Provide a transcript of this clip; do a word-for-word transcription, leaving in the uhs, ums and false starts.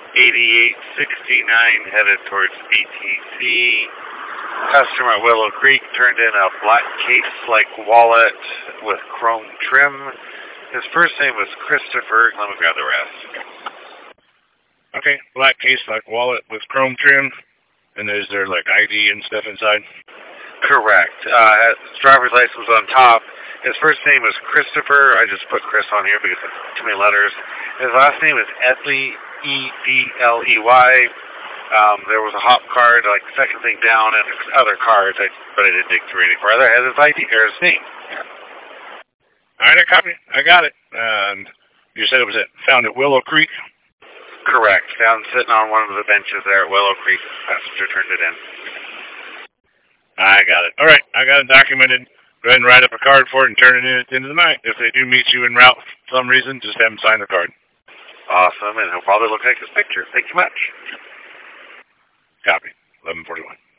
eighty-eight sixty-nine headed towards A T C. Customer at Willow Creek turned in a black case-like wallet with chrome trim. His first name was Christopher. Let me grab the rest. Okay, black case-like wallet with chrome trim. And is there like I D and stuff inside? Correct. Uh, his driver's license was on top. His first name was Christopher. I just put Chris on here because it's too many letters. His last name is Edley, E D L E Y. Um, there was a hop card, like the second thing down, and other cards, I, but I didn't dig through any further. It has his I D, or his name. All right, I copy. I got it. And you said it was at, found at Willow Creek? Correct. Found sitting on one of the benches there at Willow Creek. Passenger turned it in. I got it. All right, I got it documented. Go ahead and write up a card for it and turn it in at the end of the night. If they do meet you en route for some reason, just have them sign the card. Awesome, and he'll probably look like his picture. Thank you much. Copy. eleven forty-one.